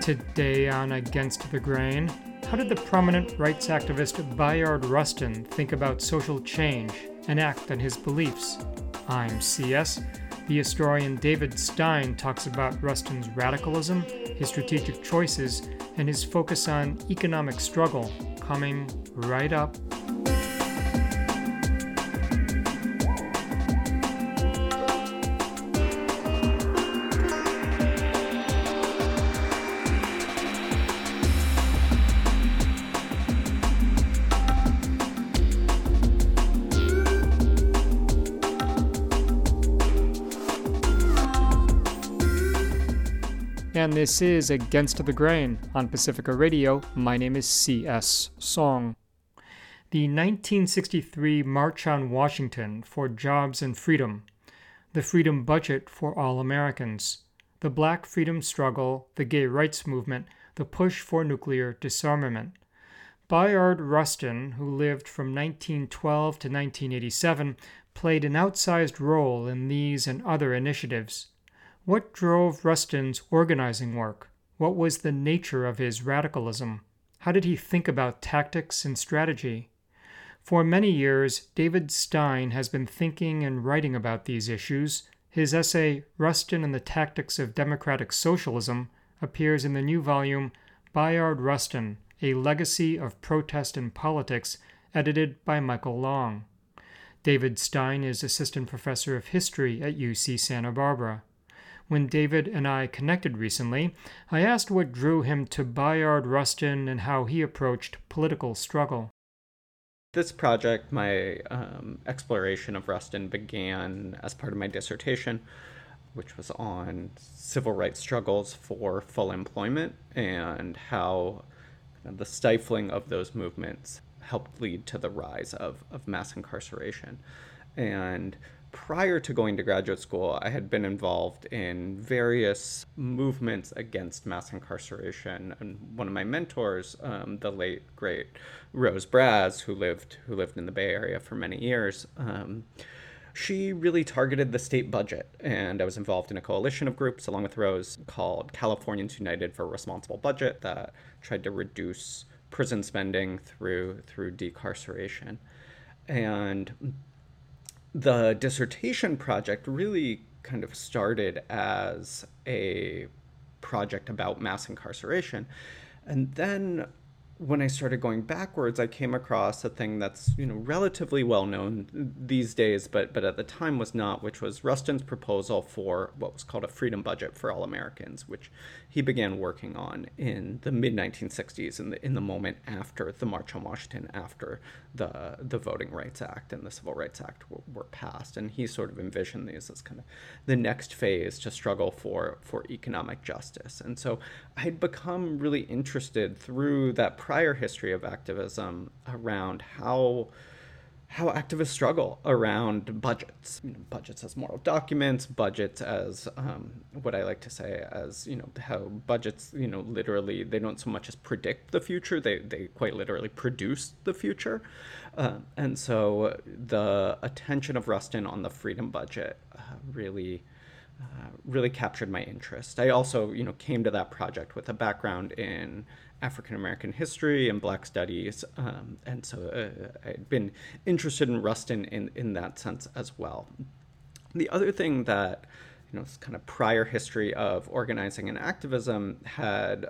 Today on Against the Grain, how did the prominent rights activist Bayard Rustin think about social change and act on his beliefs? I'm CS. The historian David Stein talks about Rustin's radicalism, his strategic choices, and his focus on economic struggle, coming right up. And this is Against the Grain on Pacifica Radio. My name is C.S. Song. The 1963 March on Washington for Jobs and Freedom, the Freedom Budget for All Americans, the Black Freedom Struggle, the Gay Rights Movement, the push for nuclear disarmament. Bayard Rustin, who lived from 1912 to 1987, played an outsized role in these and other initiatives. What drove Rustin's organizing work? What was the nature of his radicalism? How did he think about tactics and strategy? For many years, David Stein has been thinking and writing about these issues. His essay, Rustin and the Tactics of Democratic Socialism, appears in the new volume, Bayard Rustin, A Legacy of Protest and Politics, edited by Michael Long. David Stein is assistant professor of history at UC Santa Barbara. When David and I connected recently, I asked what drew him to Bayard Rustin and how he approached political struggle. This project, my exploration of Rustin, began as part of my dissertation, which was on civil rights struggles for full employment and how the stifling of those movements helped lead to the rise of mass incarceration. And prior to going to graduate school, I had been involved in various movements against mass incarceration. And one of my mentors, the late, great Rose Braz, who lived in the Bay Area for many years, she really targeted the state budget. And I was involved in a coalition of groups, along with Rose, called Californians United for a Responsible Budget, that tried to reduce prison spending through decarceration. And the dissertation project really kind of started as a project about mass incarceration. And then when I started going backwards, I came across a thing that's, relatively well known these days, but at the time was not, which was Rustin's proposal for what was called a freedom budget for all Americans, which he began working on in the mid-1960s, in the moment after the March on Washington, after the Voting Rights Act and the Civil Rights Act were passed. And he sort of envisioned these as kind of the next phase to struggle for economic justice. And so I had become really interested through that prior history of activism around how activists struggle around budgets, budgets as moral documents, budgets as what I like to say as, how budgets, literally, they don't so much as predict the future, they quite literally produce the future. And so the attention of Rustin on the freedom budget really captured my interest. I also, came to that project with a background in African American history and Black studies, and so I'd been interested in Rustin in that sense as well. The other thing that, this kind of prior history of organizing and activism had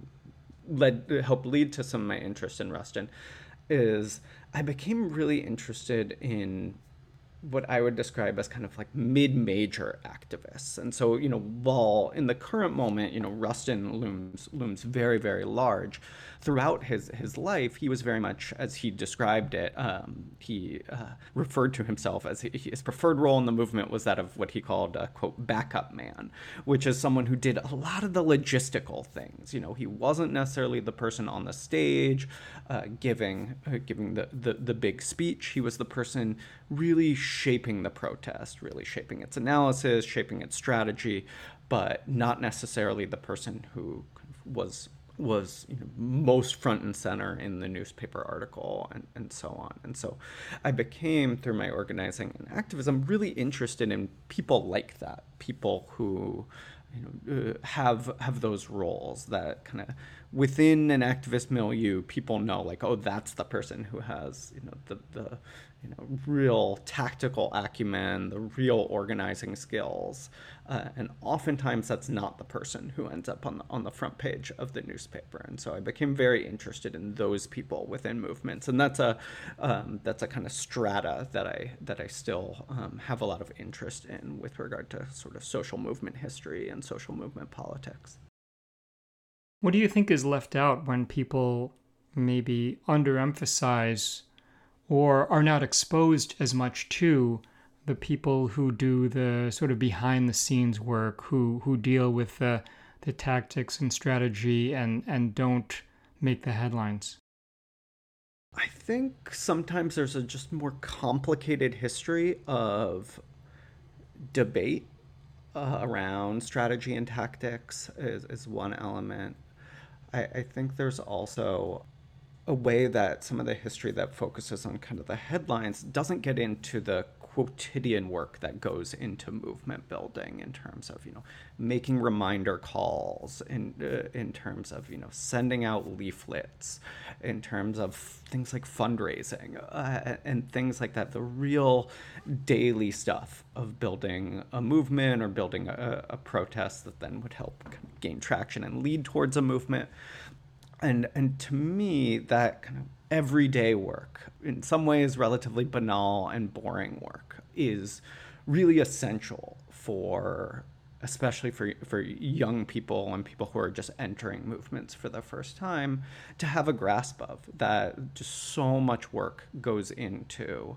helped lead to some of my interest in Rustin is I became really interested in what I would describe as kind of like mid-major activists. And so, while in the current moment, Rustin looms very, very large, throughout his life, he was very much, as he described it, he referred to himself as his preferred role in the movement was that of what he called a, quote, backup man, which is someone who did a lot of the logistical things. He wasn't necessarily the person on the stage giving the big speech. He was the person really shaping the protest, really shaping its analysis, shaping its strategy, but not necessarily the person who was most front and center in the newspaper article and so on. And so I became, through my organizing and activism, really interested in people like that, people who have those roles that kind of within an activist milieu, people know like, oh, that's the person who has the real tactical acumen, the real organizing skills, and oftentimes that's not the person who ends up on the front page of the newspaper. And so I became very interested in those people within movements, and that's a kind of strata that I still have a lot of interest in with regard to sort of social movement history and social movement politics. What do you think is left out when people maybe underemphasize or are not exposed as much to the people who do the sort of behind the scenes work, who deal with the tactics and strategy and don't make the headlines? I think sometimes there's a just more complicated history of debate around strategy and tactics is one element. I think there's also a way that some of the history that focuses on kind of the headlines doesn't get into the quotidian work that goes into movement building in terms of making reminder calls, in terms of sending out leaflets, in terms of things like fundraising, and things like that, the real daily stuff of building a movement or building a protest that then would help kind of gain traction and lead towards a movement. And to me, that kind of everyday work, in some ways relatively banal and boring work, is really essential for, especially for young people and people who are just entering movements for the first time, to have a grasp of. That just so much work goes into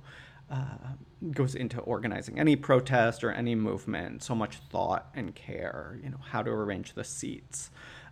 organizing any protest or any movement, so much thought and care, how to arrange the seats,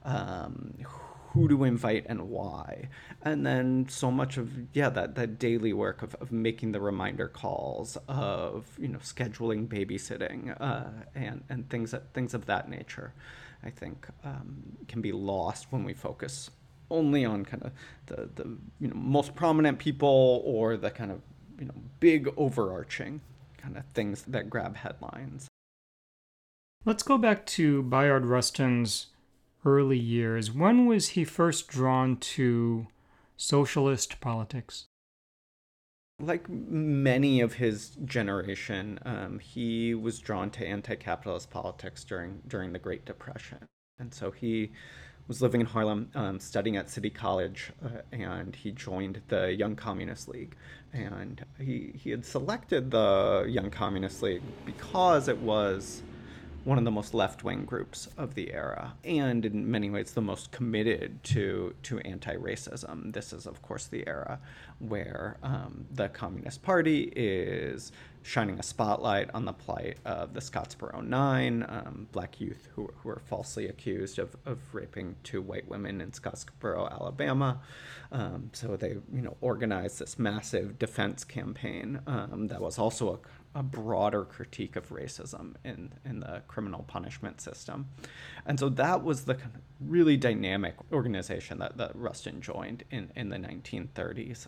who to invite and why. And then so much of that daily work of making the reminder calls, of scheduling babysitting, and things of that nature, I think can be lost when we focus only on kind of the most prominent people, or the kind of big overarching kind of things that grab headlines. Let's go back to Bayard Rustin's early years. When was he first drawn to socialist politics? Like many of his generation, he was drawn to anti-capitalist politics during the Great Depression. And so he was living in Harlem, studying at City College, and he joined the Young Communist League. And he had selected the Young Communist League because it was one of the most left-wing groups of the era, and in many ways the most committed to anti-racism. This is, of course, the era where the Communist Party is shining a spotlight on the plight of the Scottsboro Nine, black youth who were falsely accused of raping two white women in Scottsboro, Alabama. So they organized this massive defense campaign that was also a broader critique of racism in the criminal punishment system. And so that was the kind of really dynamic organization that Rustin joined in the 1930s.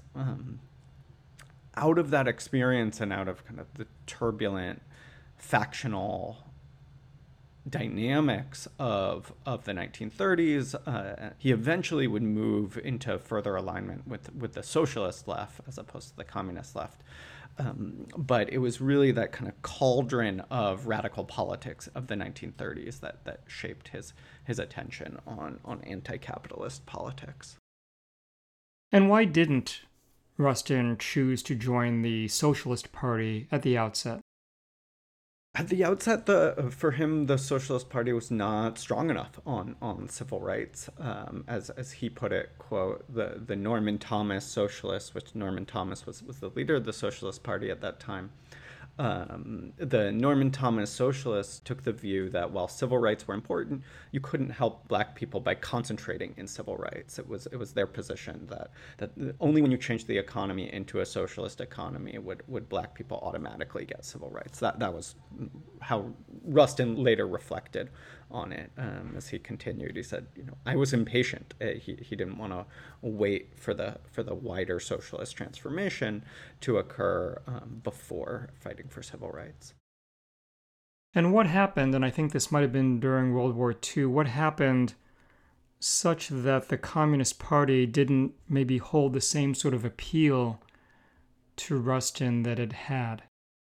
Out of that experience and out of kind of the turbulent factional dynamics of the 1930s, he eventually would move into further alignment with the socialist left as opposed to the communist left. But it was really that kind of cauldron of radical politics of the 1930s that shaped his attention on anti-capitalist politics. And why didn't Rustin choose to join the Socialist Party at the outset? At the outset, for him, the Socialist Party was not strong enough on civil rights. As he put it, quote, the Norman Thomas Socialists, which Norman Thomas was the leader of the Socialist Party at that time. The Norman Thomas Socialists took the view that while civil rights were important, you couldn't help black people by concentrating in civil rights. It was their position that only when you changed the economy into a socialist economy would black people automatically get civil rights. That was how Rustin later reflected on it. As he continued, he said, I was impatient. He didn't want to wait for the wider socialist transformation to occur before fighting for civil rights. And what happened, and I think this might have been during World War II, what happened such that the Communist Party didn't maybe hold the same sort of appeal to Rustin that it had?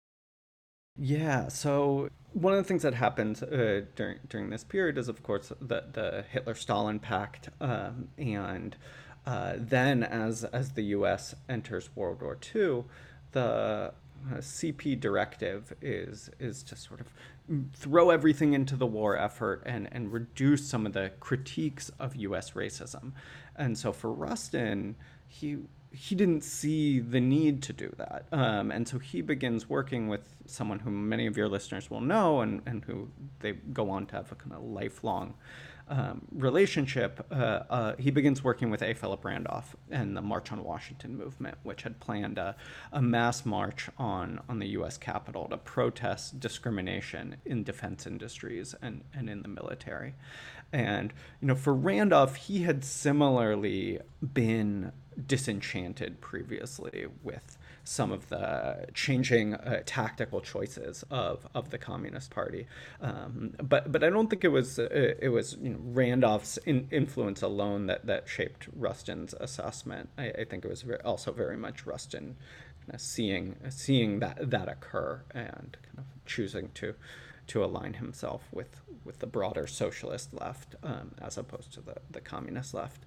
Yeah, so one of the things that happened during this period is, of course, the Hitler-Stalin Pact, and then as the U.S. enters World War II, the CP directive is to sort of throw everything into the war effort and reduce some of the critiques of U.S. racism. And so for Rustin, he didn't see the need to do that. And so he begins working with someone who many of your listeners will know and who they go on to have a kind of lifelong relationship. He begins working with A. Philip Randolph and the March on Washington movement, which had planned a mass march on the U.S. Capitol to protest discrimination in defense industries and in the military. And, for Randolph, he had similarly been disenchanted previously with some of the changing tactical choices of the Communist Party, but I don't think it was Randolph's influence alone that shaped Rustin's assessment. I think it was also very much Rustin kind of seeing that occur and kind of choosing to align himself with the broader socialist left as opposed to the communist left.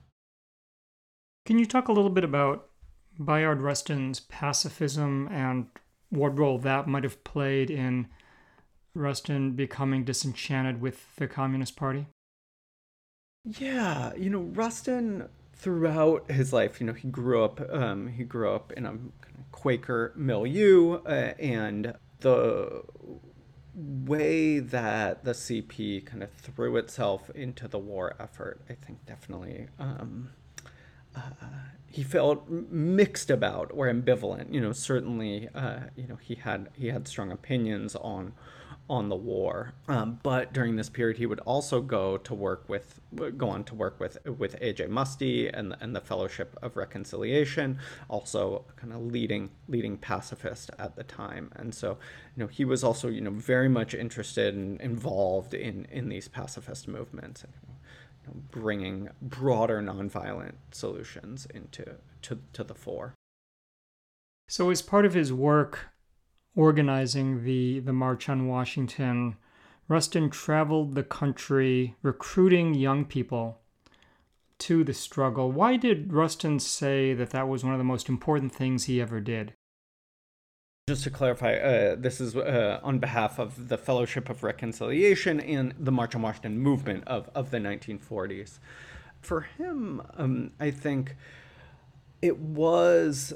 Can you talk a little bit about Bayard Rustin's pacifism and what role that might have played in Rustin becoming disenchanted with the Communist Party? Yeah, Rustin throughout his life, he grew up in a kind of Quaker milieu, and the way that the CP kind of threw itself into the war effort, I think definitely he felt mixed about or ambivalent. Certainly, he had strong opinions on the war, but during this period, he would also go on to work with A.J. Muste and the Fellowship of Reconciliation, also kind of leading pacifist at the time, and so he was also very much interested and involved in these pacifist movements. Bringing broader nonviolent solutions into the fore. So as part of his work organizing the March on Washington, Rustin traveled the country recruiting young people to the struggle. Why did Rustin say that was one of the most important things he ever did? Just to clarify, this is on behalf of the Fellowship of Reconciliation and the March on Washington movement of the 1940s. For him, I think it was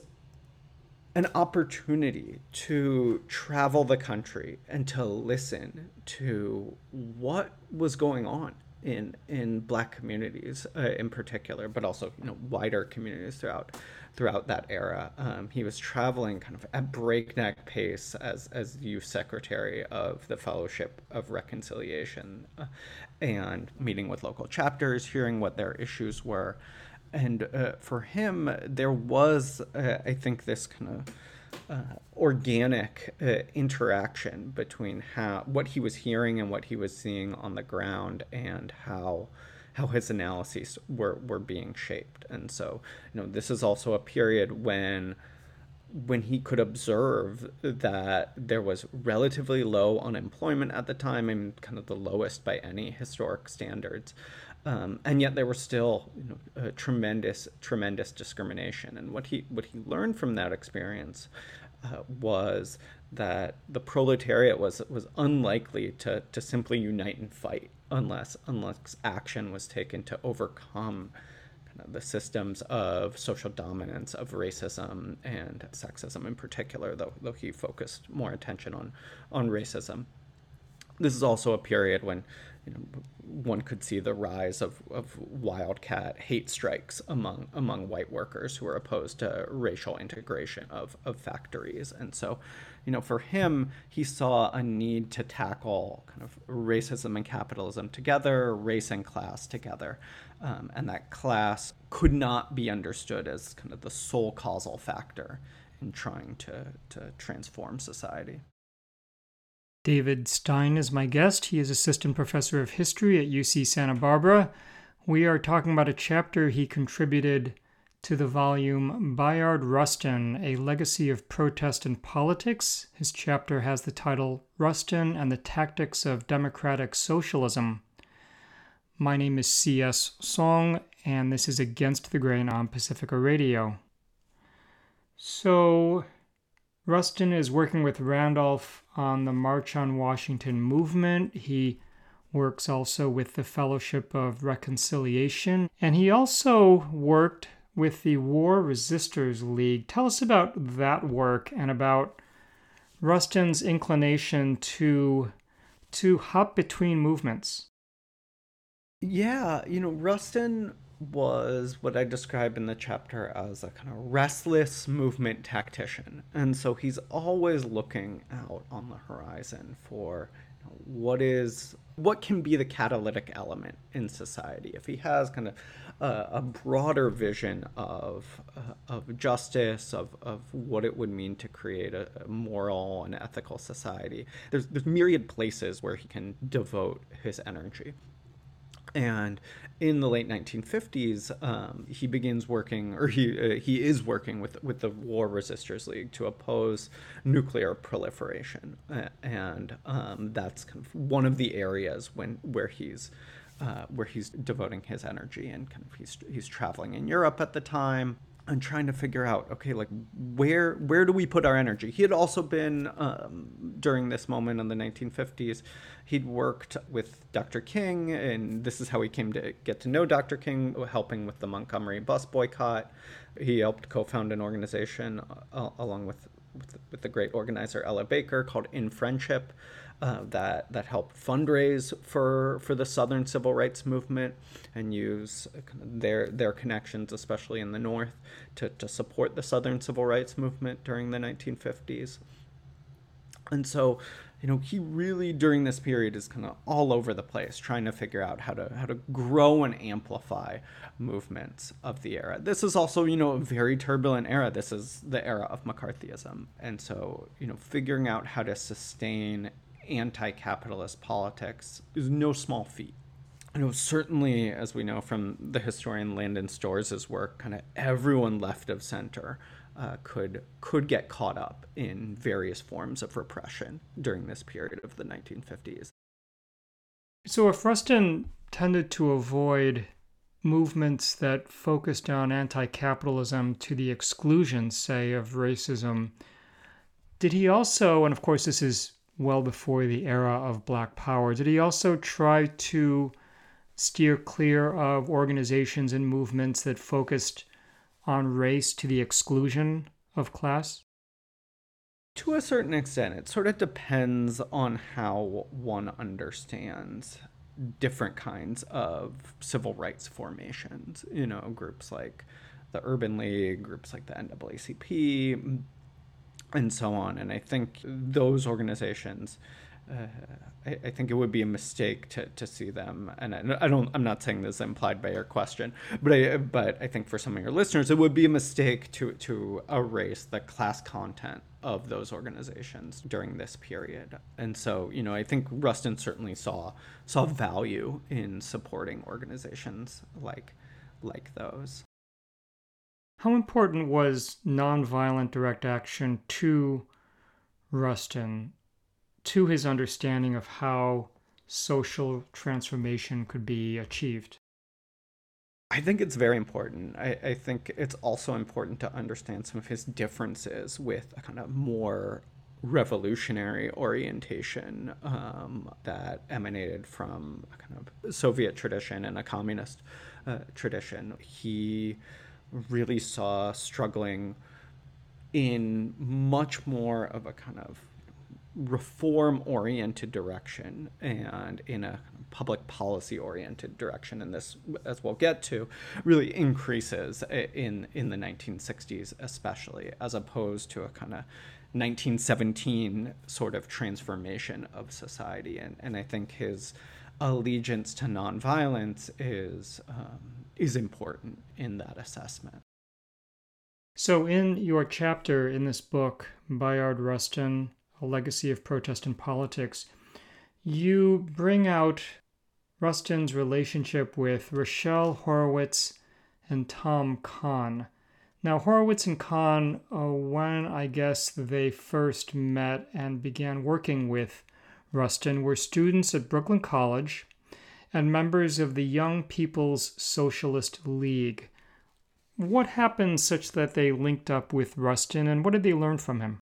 an opportunity to travel the country and to listen to what was going on in Black communities in particular, but also wider communities throughout that era. He was traveling kind of at breakneck pace as youth secretary of the Fellowship of Reconciliation, and meeting with local chapters, hearing what their issues were. And for him, there was, I think, this kind of organic interaction between what he was hearing and what he was seeing on the ground, and how his analyses were being shaped. And so, this is also a period when he could observe that there was relatively low unemployment at the time, and kind of the lowest by any historic standards. And yet there was still tremendous discrimination. And what he learned from that experience was that the proletariat was unlikely to simply unite and fight unless action was taken to overcome kind of the systems of social dominance, of racism and sexism in particular, though he focused more attention on racism. This is also a period when one could see the rise of wildcat hate strikes among white workers who are opposed to racial integration of factories. And so, for him, he saw a need to tackle kind of racism and capitalism together, race and class together. And that class could not be understood as kind of the sole causal factor in trying to transform society. David Stein is my guest. He is assistant professor of history at UC Santa Barbara. We are talking about a chapter he contributed to the volume Bayard Rustin, A Legacy of Protest and Politics. His chapter has the title Rustin and the Tactics of Democratic Socialism. My name is C.S. Song, and this is Against the Grain on Pacifica Radio. So, Rustin is working with Randolph on the March on Washington movement. He works also with the Fellowship of Reconciliation, and he also worked with the War Resisters League. Tell us about that work and about Rustin's inclination to hop between movements. Yeah, Rustin was what I describe in the chapter as a kind of restless movement tactician. And so he's always looking out on the horizon for what can be the catalytic element in society. If he has kind of a broader vision of justice, of what it would mean to create a moral and ethical society, there's myriad places where he can devote his energy. And in the late 1950s, he begins working, or he is working with the War Resisters League to oppose nuclear proliferation, and that's kind of one of the areas where he's devoting his energy, and kind of he's traveling in Europe at the time and trying to figure out, okay, like where do we put our energy? He had also been, during this moment in the 1950s, he'd worked with Dr. King, and this is how he came to get to know Dr. King, helping with the Montgomery bus boycott. He helped co-found an organization along with the great organizer Ella Baker called In Friendship, that helped fundraise for the Southern Civil Rights Movement and use kind of their connections, especially in the North, to support the Southern Civil Rights Movement during the 1950s. And so, he really, during this period, is kind of all over the place, trying to figure out how to grow and amplify movements of the era. This is also, a very turbulent era. This is the era of McCarthyism. And so, figuring out how to sustain anti-capitalist politics is no small feat. Certainly, as we know from the historian Landon Storrs' work, kind of everyone left of center could get caught up in various forms of repression during this period of the 1950s. So if Rustin tended to avoid movements that focused on anti-capitalism to the exclusion, say, of racism, did he also, and of course this is well before the era of Black Power, did he also try to steer clear of organizations and movements that focused on race to the exclusion of class? To a certain extent, it sort of depends on how one understands different kinds of civil rights formations. Groups like the Urban League, groups like the NAACP, and so on. And I think those organizations, I think it would be a mistake to see them, and I'm not saying this is implied by your question, but I think for some of your listeners, it would be a mistake to erase the class content of those organizations during this period. And so, I think Rustin certainly saw value in supporting organizations like those. How important was nonviolent direct action to Rustin, to his understanding of how social transformation could be achieved? I think it's very important. I think it's also important to understand some of his differences with a kind of more revolutionary orientation that emanated from a kind of Soviet tradition and a communist tradition. He really saw struggling in much more of a kind of reform-oriented direction and in a public policy-oriented direction, and this, as we'll get to, really increases in the 1960s especially, as opposed to a kind of 1917 sort of transformation of society. And I think his allegiance to nonviolence is important in that assessment. So in your chapter in this book, Bayard Rustin, A Legacy of Protest in Politics, you bring out Rustin's relationship with Rochelle Horowitz and Tom Kahn. Now, Horowitz and Kahn, when I guess they first met and began working with Rustin, were students at Brooklyn College and members of the Young People's Socialist League. What happened such that they linked up with Rustin, and what did they learn from him?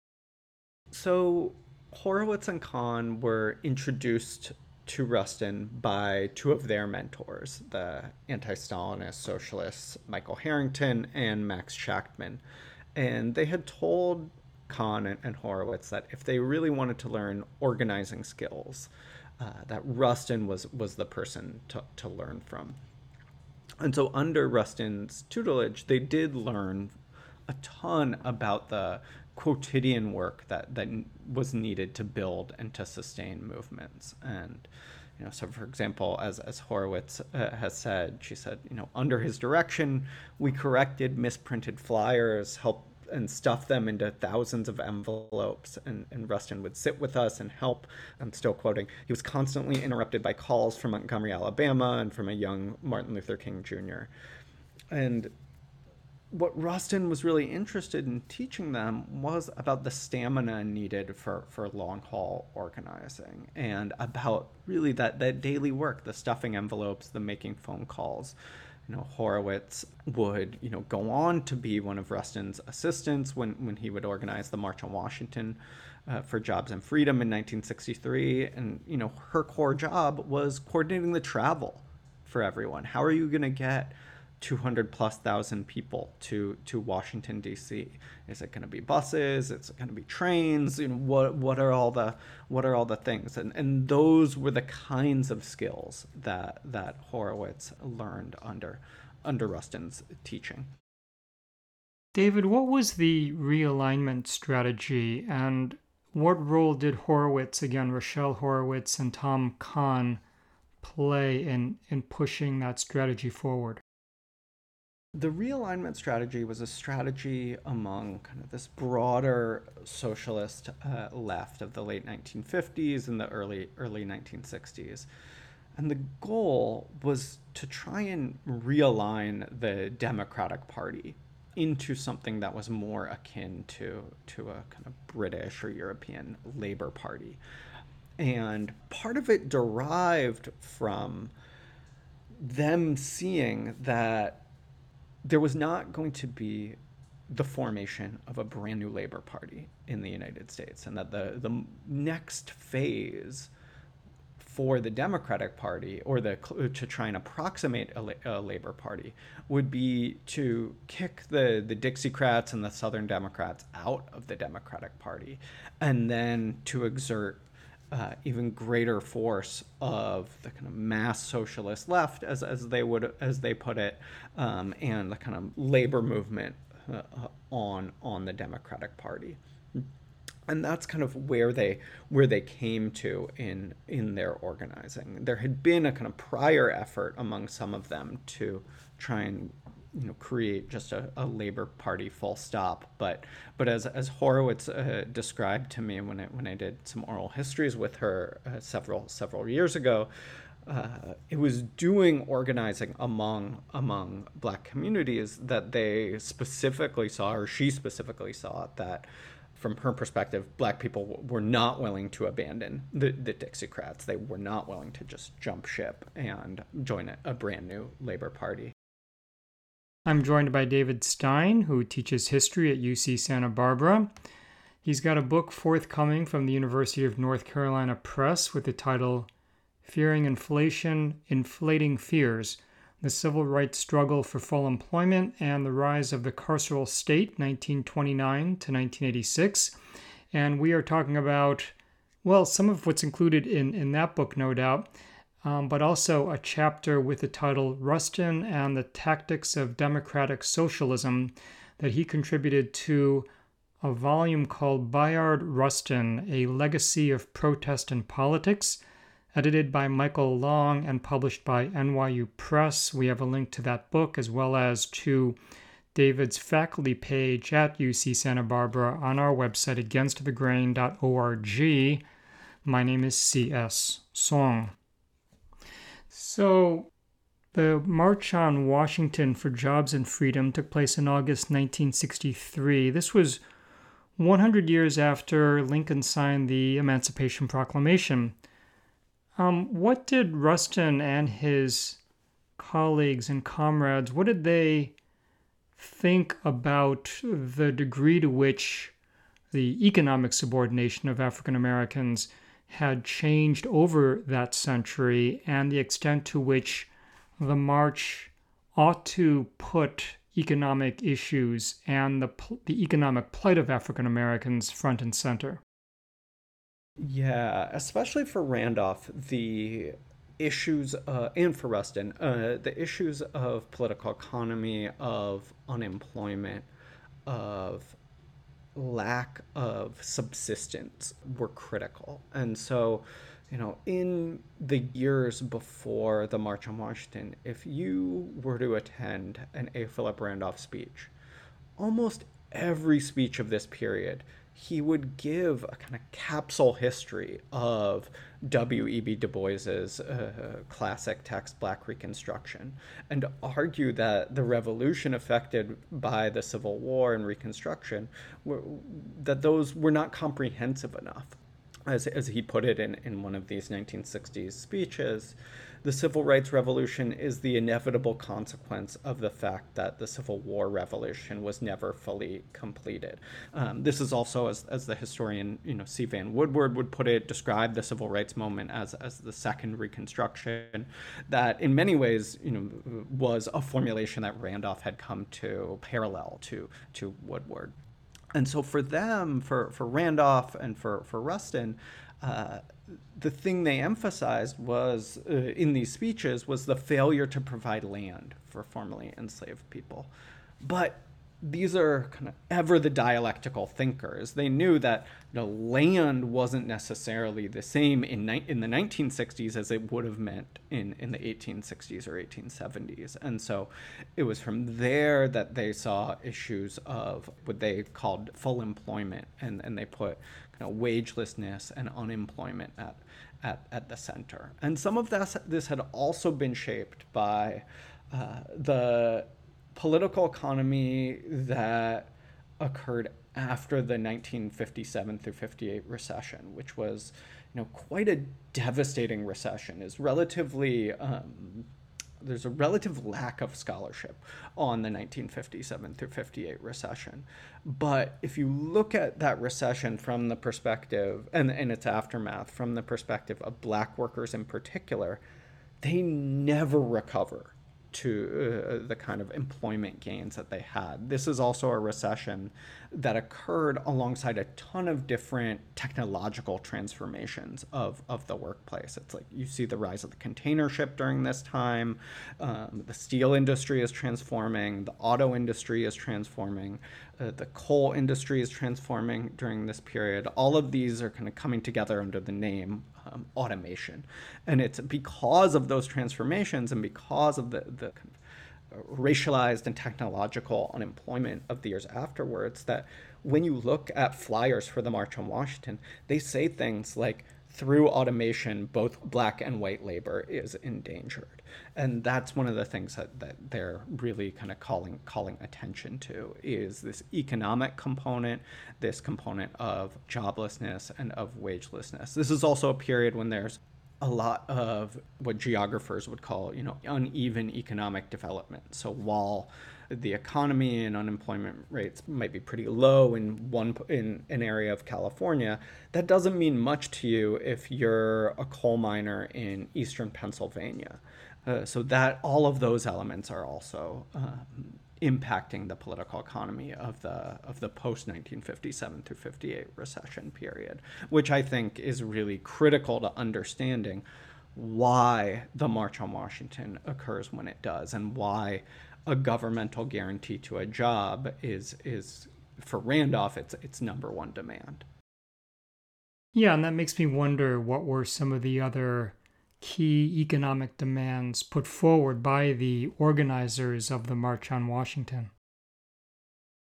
So Horowitz and Kahn were introduced to Rustin by two of their mentors, the anti-Stalinist socialists Michael Harrington and Max Shachtman. And they had told Kahn and Horowitz that if they really wanted to learn organizing skills, that Rustin was the person to learn from. And so under Rustin's tutelage, they did learn a ton about the quotidian work that was needed to build and to sustain movements. And so for example, as Horowitz has said, she said, under his direction, we corrected misprinted flyers, helped and stuffed them into thousands of envelopes, and Rustin would sit with us and help. I'm still quoting. He was constantly interrupted by calls from Montgomery, Alabama, and from a young Martin Luther King Jr. And what Rustin was really interested in teaching them was about the stamina needed for long-haul organizing, and about really that daily work, the stuffing envelopes, the making phone calls. Horowitz would, go on to be one of Rustin's assistants when he would organize the March on Washington for Jobs and Freedom in 1963. And, her core job was coordinating the travel for everyone. How are you going to get 200,000+ people to Washington, D.C.? Is it going to be buses? Is it going to be trains? What are all the things? And those were the kinds of skills that Horowitz learned under Rustin's teaching. David, what was the realignment strategy, and what role did Horowitz, again, Rochelle Horowitz and Tom Kahn, play in pushing that strategy forward? The realignment strategy was a strategy among kind of this broader socialist left of the late 1950s and the early 1960s. And the goal was to try and realign the Democratic Party into something that was more akin to a kind of British or European Labour Party. And part of it derived from them seeing that there was not going to be the formation of a brand new Labor Party in the United States, and that the next phase for the Democratic Party, or to try and approximate a Labor Party, would be to kick the Dixiecrats and the Southern Democrats out of the Democratic Party, and then to exert even greater force of the kind of mass socialist left, as they put it, and the kind of labor movement on the Democratic Party. And that's kind of where they came to in their organizing. There had been a kind of prior effort among some of them to try and create just a Labor Party full stop. But as Horowitz described to me when I did some oral histories with her several years ago, it was doing organizing among Black communities that they specifically saw, or she specifically saw, that from her perspective, Black people were not willing to abandon the Dixiecrats. They were not willing to just jump ship and join a brand new Labor Party. I'm joined by David Stein, who teaches history at UC Santa Barbara. He's got a book forthcoming from the University of North Carolina Press with the title Fearing Inflation, Inflating Fears, The Civil Rights Struggle for Full Employment and the Rise of the Carceral State, 1929 to 1986. And we are talking about, well, some of what's included in that book, no doubt, but also a chapter with the title Rustin and the Tactics of Democratic Socialism that he contributed to a volume called Bayard Rustin, A Legacy of Protest and Politics, edited by Michael Long and published by NYU Press. We have a link to that book as well as to David's faculty page at UC Santa Barbara on our website, againstthegrain.org. My name is C.S. Song. So, the March on Washington for Jobs and Freedom took place in August 1963. This was 100 years after Lincoln signed the Emancipation Proclamation. What did Rustin and his colleagues and comrades, what did they think about the degree to which the economic subordination of African Americans had changed over that century, and the extent to which the march ought to put economic issues and the economic plight of African Americans front and center? Yeah, especially for Randolph, the issues, and for Rustin, the issues of political economy, of unemployment, of lack of subsistence were critical. And so, in the years before the March on Washington, if you were to attend an A. Philip Randolph speech, almost every speech of this period, he would give a kind of capsule history of W.E.B. Du Bois's classic text, Black Reconstruction, and argue that the revolution affected by the Civil War and Reconstruction, that those were not comprehensive enough. As he put it in one of these 1960s speeches, the Civil Rights Revolution is the inevitable consequence of the fact that the Civil War revolution was never fully completed. This is also, as the historian C. Vann Woodward would put it, describe the Civil Rights Movement as the second Reconstruction, that in many ways was a formulation that Randolph had come to parallel to Woodward. And so for them, for Randolph and for Rustin, the thing they emphasized was in these speeches was the failure to provide land for formerly enslaved people. But these are kind of ever the dialectical thinkers. They knew that land wasn't necessarily the same in the 1960s as it would have meant in the 1860s or 1870s. And so it was from there that they saw issues of what they called full employment, and they put wagelessness and unemployment at the center. And some of this had also been shaped by the political economy that occurred after the 1957 through 58 recession, which was, quite a devastating recession. Is relatively there's a relative lack of scholarship on the 1957 through 58 recession. But if you look at that recession from the perspective and its aftermath from the perspective of Black workers in particular, they never recover to the kind of employment gains that they had. This is also a recession that occurred alongside a ton of different technological transformations of the workplace. It's like you see the rise of the container ship during this time. The steel industry is transforming. The auto industry is transforming. The coal industry is transforming during this period. All of these are kind of coming together under the name automation. And it's because of those transformations and because of the kind of racialized and technological unemployment of the years afterwards that when you look at flyers for the March on Washington, they say things like, through automation, both Black and white labor is endangered. And that's one of the things that they're really kind of calling attention to, is this economic component, this component of joblessness and of wagelessness. This is also a period when there's a lot of what geographers would call, uneven economic development. So while the economy and unemployment rates might be pretty low in an area of California, that doesn't mean much to you if you're a coal miner in eastern Pennsylvania. So that all of those elements are also impacting the political economy of the post 1957 through 58 recession period, which I think is really critical to understanding why the March on Washington occurs when it does, and why a governmental guarantee to a job is for Randolph its number one demand. Yeah, and that makes me wonder what were some of the other key economic demands put forward by the organizers of the March on Washington.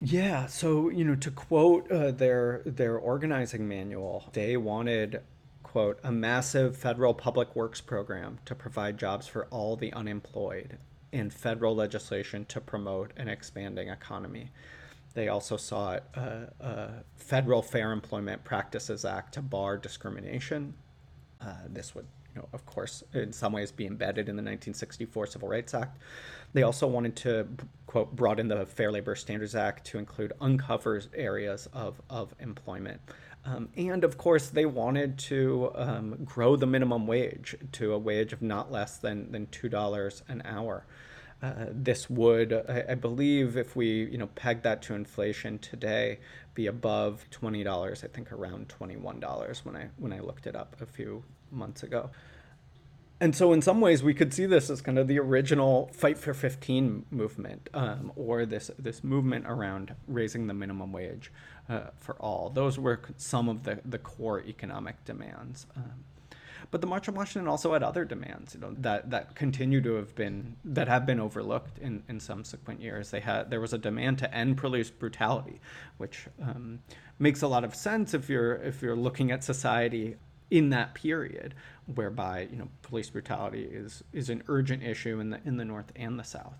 Yeah, so to quote their organizing manual, they wanted, quote, a massive federal public works program to provide jobs for all the unemployed, and federal legislation to promote an expanding economy. They also sought a federal Fair Employment Practices Act to bar discrimination. This would, of course, in some ways be embedded in the 1964 Civil Rights Act. They also wanted to, quote, broaden the Fair Labor Standards Act to include uncovered areas of employment. And of course, they wanted to grow the minimum wage to a wage of not less than $2 an hour. This would, I believe, if we peg that to inflation today, be above $20. I think around $21 when I looked it up a few months ago. And so, in some ways, we could see this as kind of the original Fight for 15 movement, or this movement around raising the minimum wage for all. Those were some of the core economic demands. But the March on Washington also had other demands, that continue to have been overlooked in subsequent years. There was a demand to end police brutality, which makes a lot of sense if you're looking at society in that period, whereby police brutality is an urgent issue in the North and the South.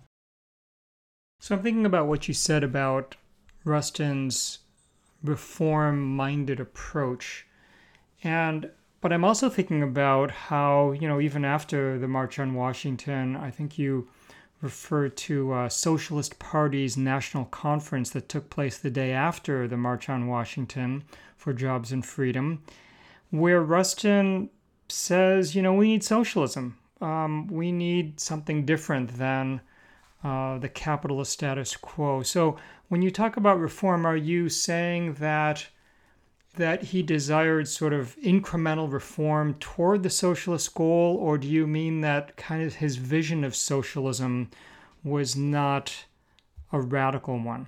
So I'm thinking about what you said about Rustin's reform-minded approach, but I'm also thinking about how even after the March on Washington, I think you referred to Socialist Party's national conference that took place the day after the March on Washington for Jobs and Freedom, where Rustin says, we need socialism. We need something different than the capitalist status quo. So when you talk about reform, are you saying that he desired sort of incremental reform toward the socialist goal, or do you mean that kind of his vision of socialism was not a radical one?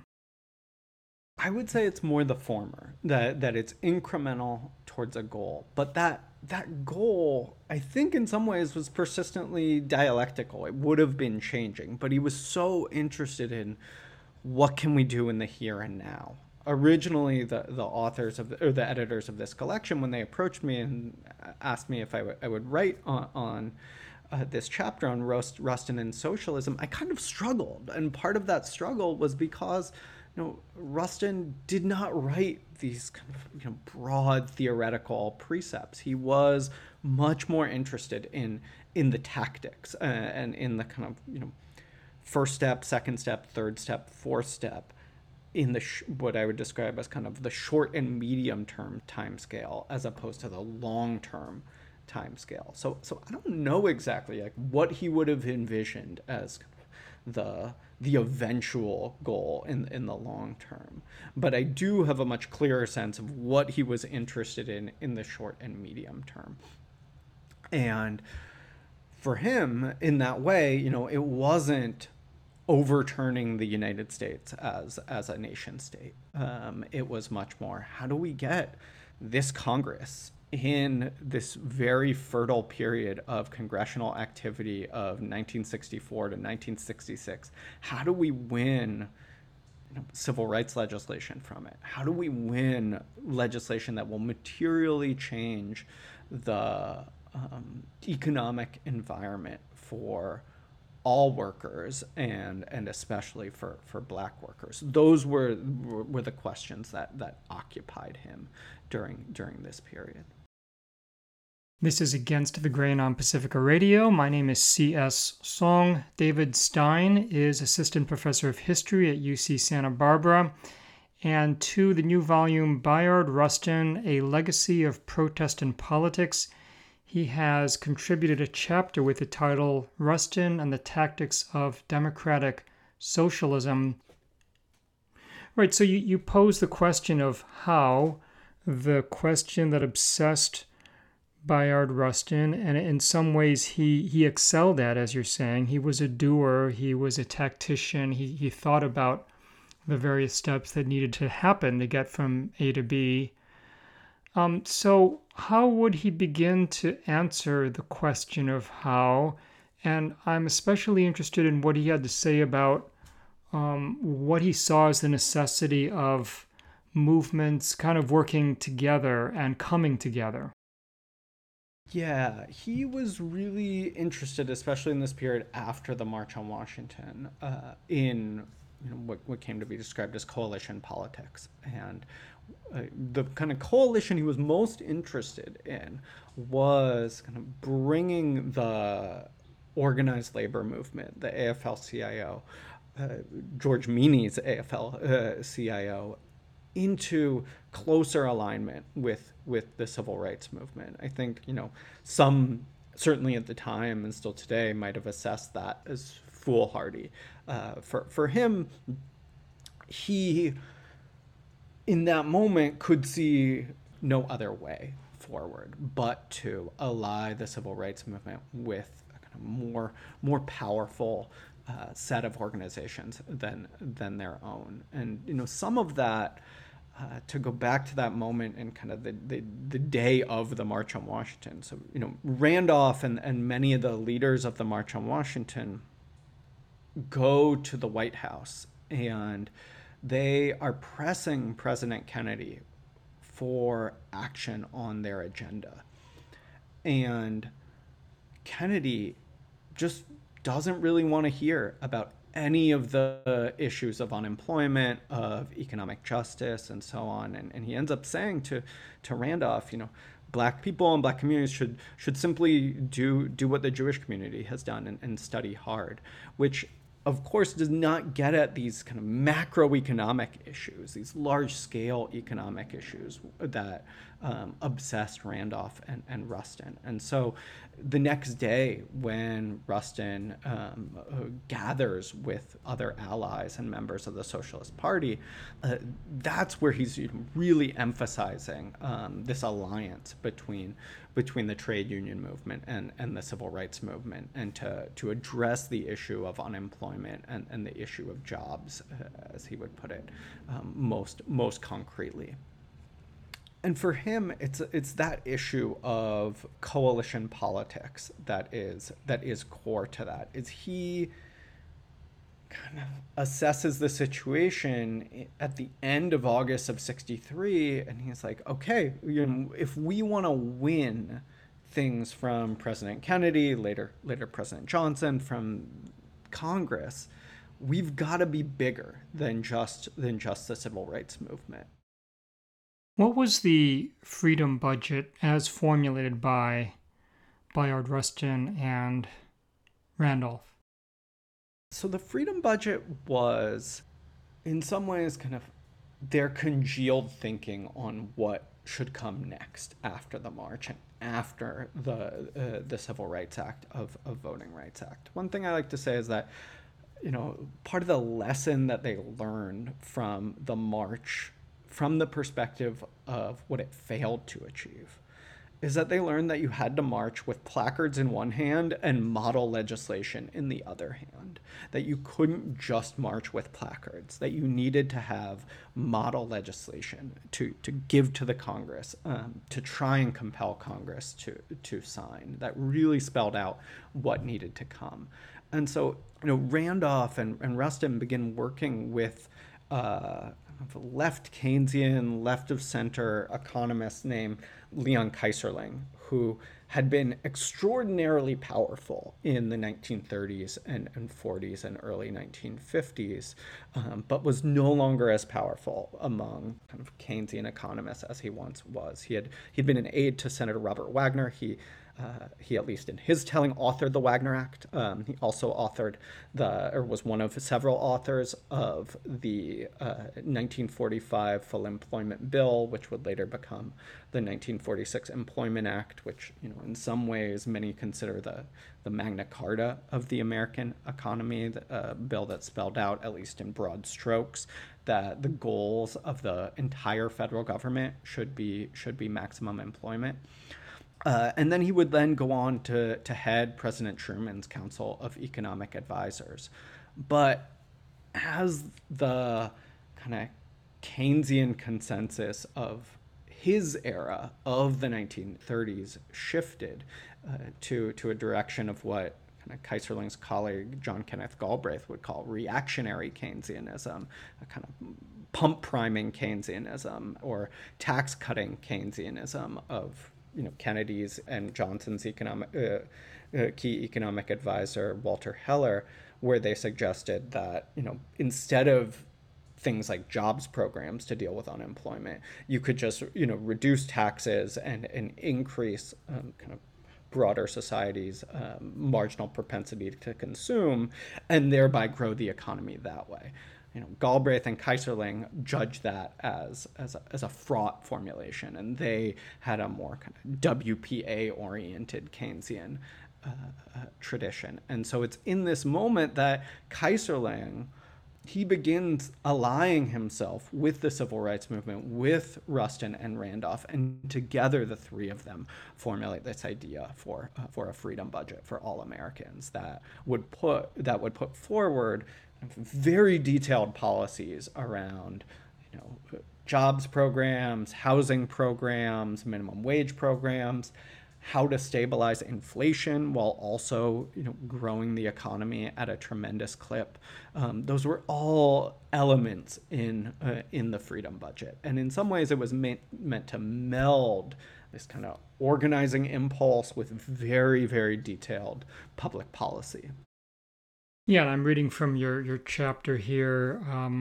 I would say it's more the former, that it's incremental towards a goal. But that goal, I think in some ways, was persistently dialectical. It would have been changing, but he was so interested in what can we do in the here and now. Originally, the authors or the editors of this collection, when they approached me and asked me if I would write on this chapter on Rustin and socialism, I kind of struggled. And part of that struggle was because Rustin did not write these kind of broad theoretical precepts. He was much more interested in the tactics and in the kind of first step, second step, third step, fourth step in the what I would describe as kind of the short and medium term time scale, as opposed to the long term time scale. So I don't know exactly what he would have envisioned as the eventual goal in the long term, but I do have a much clearer sense of what he was interested in the short and medium term. And for him, in that way, it wasn't overturning the United States as a nation state. It was much more, how do we get this Congress in this very fertile period of congressional activity of 1964 to 1966, how do we win civil rights legislation from it? How do we win legislation that will materially change the economic environment for all workers and especially for Black workers? Those were the questions that occupied him during this period. This is Against the Grain on Pacifica Radio. My name is C.S. Song. David Stein is Assistant Professor of History at UC Santa Barbara. And to the new volume, Bayard Rustin, A Legacy of Protest and Politics, he has contributed a chapter with the title Rustin and the Tactics of Democratic Socialism. Right, so you pose the question of how, the question that obsessed Bayard Rustin, and in some ways he excelled at, as you're saying. He was a doer, he was a tactician, he thought about the various steps that needed to happen to get from A to B. So how would he begin to answer the question of how? And I'm especially interested in what he had to say about what he saw as the necessity of movements kind of working together and coming together. Yeah, he was really interested, especially in this period after the March on Washington, in what came to be described as coalition politics. And the kind of coalition he was most interested in was kind of bringing the organized labor movement, the AFL-CIO, George Meany's AFL-CIO, into closer alignment with the civil rights movement. I think, some certainly at the time and still today might have assessed that as foolhardy. For him, he in that moment could see no other way forward but to ally the civil rights movement with a kind of more powerful set of organizations than their own. And some of that, to go back to that moment and kind of the day of the March on Washington. So, Randolph and many of the leaders of the March on Washington go to the White House, and they are pressing President Kennedy for action on their agenda. And Kennedy just doesn't really want to hear about any of the issues of unemployment, of economic justice, and so on. And he ends up saying to Randolph, Black people and Black communities should simply do what the Jewish community has done and study hard, which of course does not get at these kind of macroeconomic issues, these large-scale economic issues that obsessed Randolph and Rustin. And so the next day when Rustin gathers with other allies and members of the Socialist Party, that's where he's really emphasizing this alliance between the trade union movement and the civil rights movement, and to address the issue of unemployment and the issue of jobs, as he would put it, most concretely. And for him, it's that issue of coalition politics that is core to that. Is he kind of assesses the situation at the end of August of '63, and he's like, okay, if we want to win things from President Kennedy, later President Johnson, from Congress, we've got to be bigger than just the civil rights movement. What was the freedom budget as formulated by Bayard Rustin and Randolph? So the freedom budget was, in some ways, kind of their congealed thinking on what should come next after the march and after the Civil Rights Act of Voting Rights Act. One thing I like to say is that, part of the lesson that they learned from the march, from the perspective of what it failed to achieve, is that they learned that you had to march with placards in one hand and model legislation in the other hand, that you couldn't just march with placards, that you needed to have model legislation to give to the Congress, to try and compel Congress to sign, that really spelled out what needed to come. And so, Randolph and Rustin begin working with a left Keynesian, left of center economist named Leon Keyserling, who had been extraordinarily powerful in the 1930s and 40s and early 1950s, but was no longer as powerful among kind of Keynesian economists as he once was. He'd been an aide to Senator Robert Wagner. He, at least in his telling, authored the Wagner Act. He also was one of several authors of the 1945 Full Employment Bill, which would later become the 1946 Employment Act, which, in some ways many consider the Magna Carta of the American economy, a bill that spelled out, at least in broad strokes, that the goals of the entire federal government should be maximum employment. And then he would then go on to head President Truman's Council of Economic Advisors. But as the kind of Keynesian consensus of his era of the 1930s shifted to a direction of what kind of Keyserling's colleague John Kenneth Galbraith would call reactionary Keynesianism, a kind of pump priming Keynesianism or tax cutting Keynesianism of Kennedy's and Johnson's key economic advisor Walter Heller, where they suggested that instead of things like jobs programs to deal with unemployment, you could just reduce taxes and increase kind of broader society's marginal propensity to consume, and thereby grow the economy that way. Galbraith and Keyserling judged that as a fraught formulation, and they had a more kind of WPA-oriented Keynesian tradition. And so it's in this moment that Keyserling, he begins allying himself with the civil rights movement, with Rustin and Randolph, and together the three of them formulate this idea for a freedom budget for all Americans that would put forward very detailed policies around jobs programs, housing programs, minimum wage programs, how to stabilize inflation while also growing the economy at a tremendous clip. Those were all elements in the freedom budget, and in some ways it was meant to meld this kind of organizing impulse with very, very detailed public policy. Yeah, and I'm reading from your chapter here.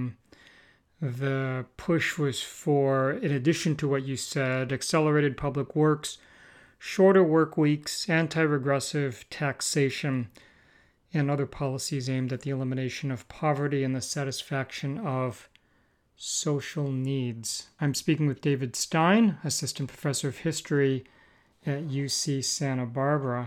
The push was for, in addition to what you said, accelerated public works, shorter work weeks, anti-regressive taxation, and other policies aimed at the elimination of poverty and the satisfaction of social needs. I'm speaking with David Stein, Assistant Professor of History at UC Santa Barbara.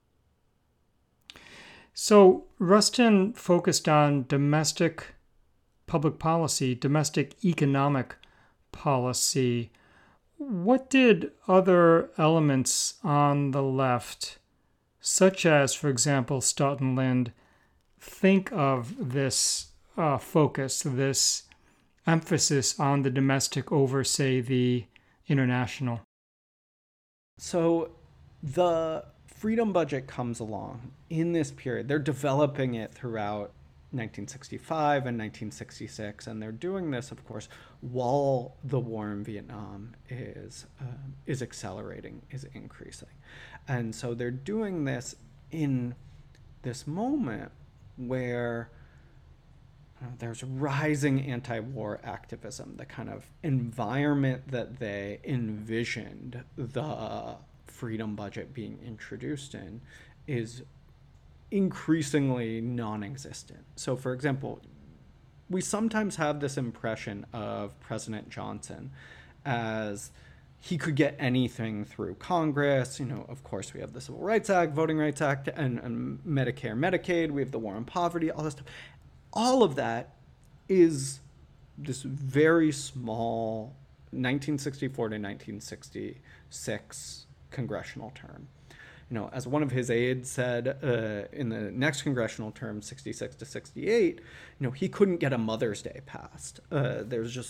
So Rustin focused on domestic public policy, domestic economic policy. What did other elements on the left, such as, for example, Stoughton Lynd, think of this focus, this emphasis on the domestic over, say, the international? So the freedom budget comes along in this period. They're developing it throughout 1965 and 1966, and they're doing this, of course, while the war in Vietnam is accelerating, is increasing. And so they're doing this in this moment where there's rising anti-war activism, the kind of environment that they envisioned the freedom budget being introduced in is increasingly non-existent. So, for example, we sometimes have this impression of President Johnson as he could get anything through Congress. Of course, we have the Civil Rights Act, Voting Rights Act, and Medicare, Medicaid. We have the war on poverty, all this stuff. All of that is this very small 1964 to 1966 congressional term. As one of his aides said, in the next congressional term, 66 to 68, he couldn't get a Mother's Day passed. There's just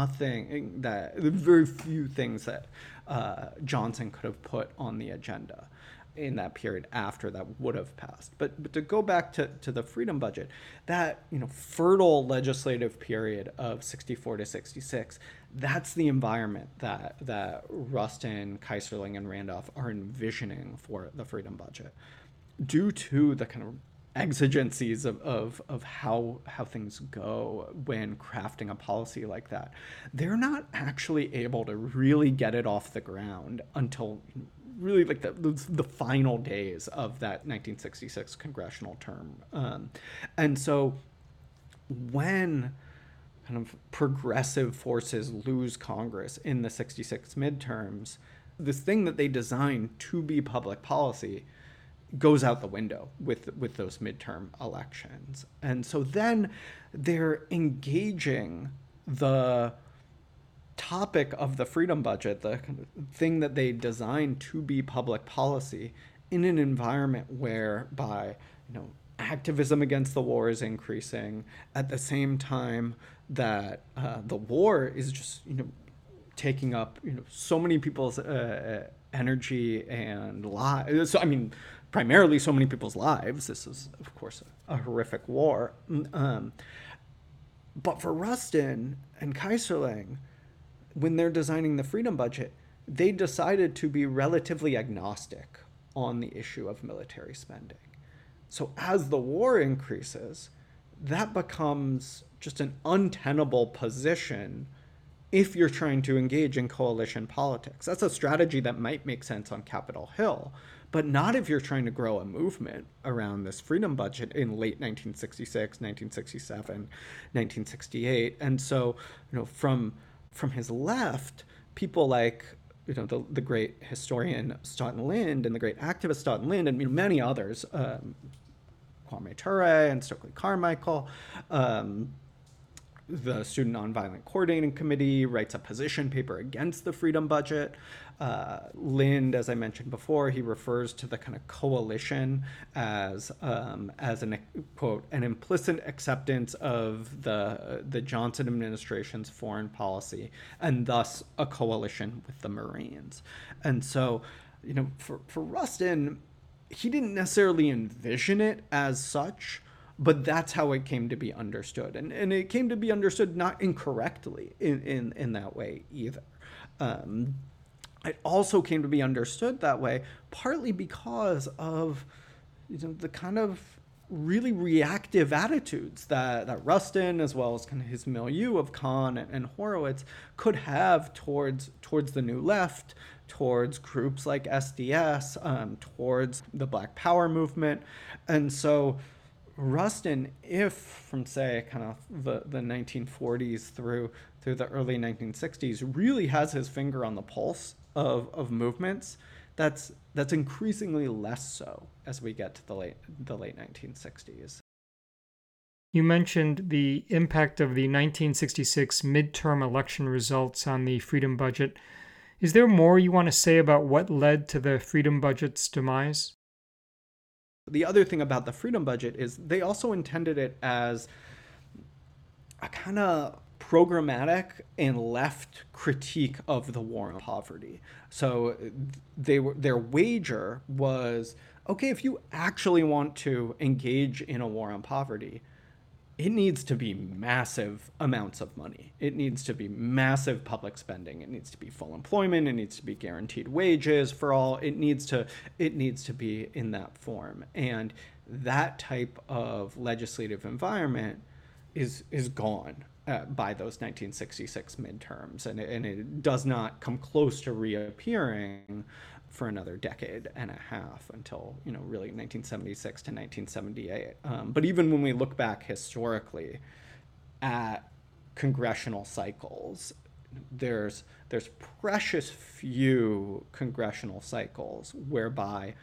very few things that Johnson could have put on the agenda in that period after that would have passed. But to go back to the freedom budget, that fertile legislative period of 64 to 66, that's the environment that Rustin, Keyserling, and Randolph are envisioning for the freedom budget, due to the kind of exigencies of how things go when crafting a policy like that. They're not actually able to really get it off the ground until really like the final days of that 1966 congressional term. And so when kind of progressive forces lose Congress in the 66 midterms, this thing that they designed to be public policy goes out the window with those midterm elections. And so then they're engaging the topic of the freedom budget, the thing that they designed to be public policy, in an environment whereby activism against the war is increasing at the same time that the war is just taking up so many people's energy and lives. So primarily so many people's lives. This is, of course, a horrific war. But for Rustin and Keyserling, when they're designing the freedom budget, they decided to be relatively agnostic on the issue of military spending. So as the war increases, that becomes just an untenable position if you're trying to engage in coalition politics. That's a strategy that might make sense on Capitol Hill, but not if you're trying to grow a movement around this freedom budget in late 1966, 1967, 1968. And so, from his left, people like, the great historian Staughton Lynd and the great activist Staughton Lynd and many others, Kwame Ture and Stokely Carmichael, the Student Nonviolent Coordinating Committee writes a position paper against the freedom budget. Lynd, as I mentioned before, he refers to the kind of coalition as an, quote, an implicit acceptance of the Johnson administration's foreign policy, and thus a coalition with the Marines. And so, for Rustin, he didn't necessarily envision it as such, but that's how it came to be understood. And it came to be understood not incorrectly in that way either. It also came to be understood that way partly because of the kind of really reactive attitudes that Rustin, as well as kind of his milieu of Kahn and Horowitz, could have towards the New Left, towards groups like SDS, towards the Black Power movement. And so Rustin, if from, say, kind of the 1940s through the early 1960s, really has his finger on the pulse of movements, that's increasingly less so as we get to the late 1960s. You mentioned the impact of the 1966 midterm election results on the freedom budget. Is there more you want to say about what led to the freedom budget's demise? The other thing about the freedom budget is they also intended it as a kind of programmatic and left critique of the war on poverty. So their wager was, okay, if you actually want to engage in a war on poverty, it needs to be massive amounts of money. It needs to be massive public spending. It needs to be full employment. It needs to be guaranteed wages for all. It needs to be in that form. And that type of legislative environment is gone by those 1966 midterms, and it does not come close to reappearing for another decade and a half until, really 1976 to 1978. But even when we look back historically at congressional cycles, there's precious few congressional cycles whereby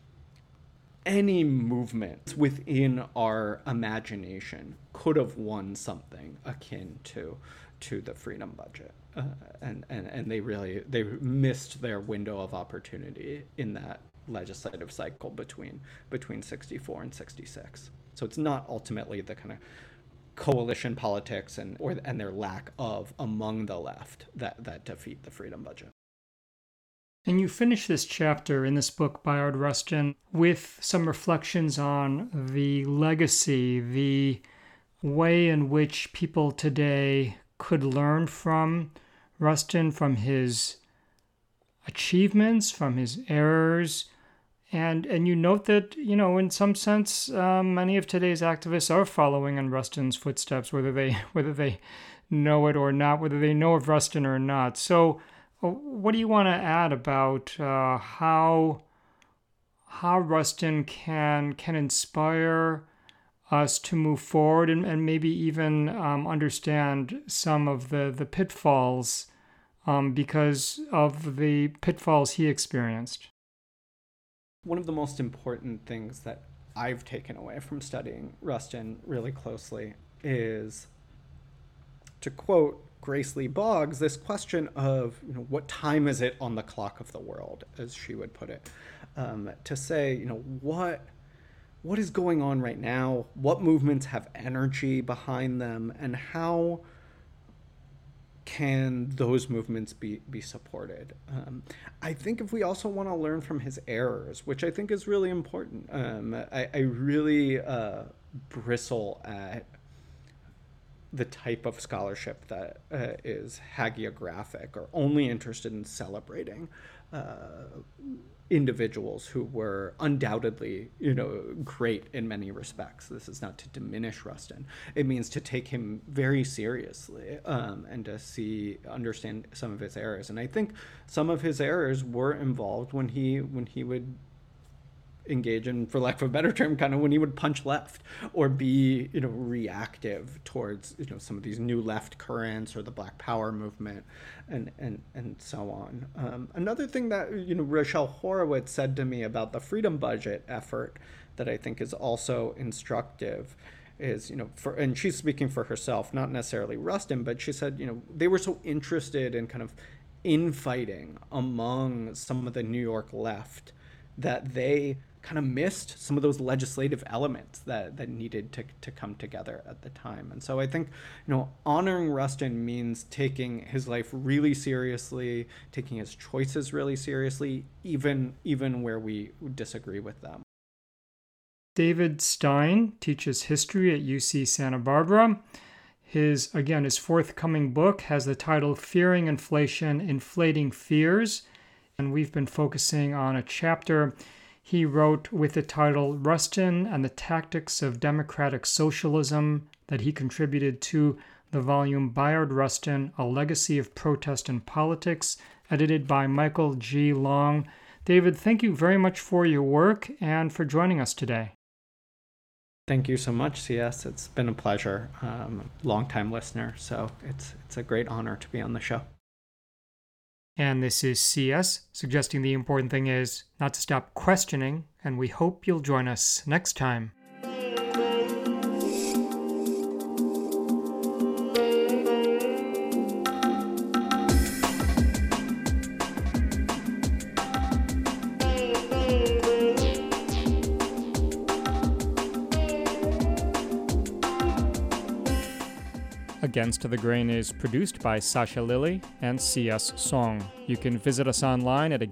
any movement within our imagination could have won something akin to the freedom budget. And they missed their window of opportunity in that legislative cycle between 64 and 66. So it's not ultimately the kind of coalition politics and their lack of among the left that defeat the freedom budget. And you finish this chapter in this book, Bayard Rustin, with some reflections on the legacy, the way in which people today could learn from Rustin, from his achievements, from his errors. And you note that, in some sense, many of today's activists are following in Rustin's footsteps, whether they know it or not, whether they know of Rustin or not. So what do you want to add about how Rustin can inspire us to move forward and maybe even understand some of the pitfalls because of the pitfalls he experienced? One of the most important things that I've taken away from studying Rustin really closely is, to quote Grace Lee Boggs, this question of what time is it on the clock of the world, as she would put it, to say what is going on right now, what movements have energy behind them, and how can those movements be supported? I think if we also want to learn from his errors, which I think is really important, I really bristle at the type of scholarship that is hagiographic or only interested in celebrating individuals who were undoubtedly, great in many respects. This is not to diminish Rustin. It means to take him very seriously and to understand some of his errors. And I think some of his errors were involved when he would engage in, for lack of a better term, kind of when he would punch left or be, reactive towards, some of these new left currents or the Black Power movement and so on. Another thing that, Rochelle Horowitz said to me about the Freedom Budget effort that I think is also instructive is, and she's speaking for herself, not necessarily Rustin, but she said, they were so interested in kind of infighting among some of the New York left that they kind of missed some of those legislative elements that needed to come together at the time. And so I think, honoring Rustin means taking his life really seriously, taking his choices really seriously, even where we disagree with them. David Stein teaches history at UC Santa Barbara. His forthcoming book has the title Fearing Inflation, Inflating Fears, and we've been focusing on a chapter he wrote with the title Rustin and the Tactics of Democratic Socialism that he contributed to the volume Bayard Rustin, A Legacy of Protest and Politics, edited by Michael G. Long. David, thank you very much for your work and for joining us today. Thank you so much, CS. It's been a pleasure. Long-time listener, so it's a great honor to be on the show. And this is CS, suggesting the important thing is not to stop questioning, and we hope you'll join us next time. Against the Grain is produced by Sasha Lilly and C.S. Song. You can visit us online at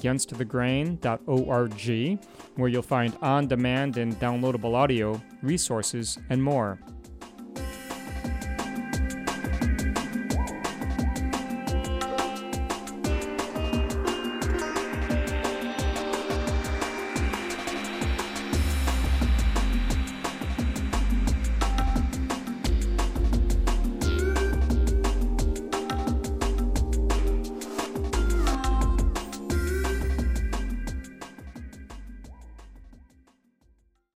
againstthegrain.org, where you'll find on-demand and downloadable audio, resources, and more.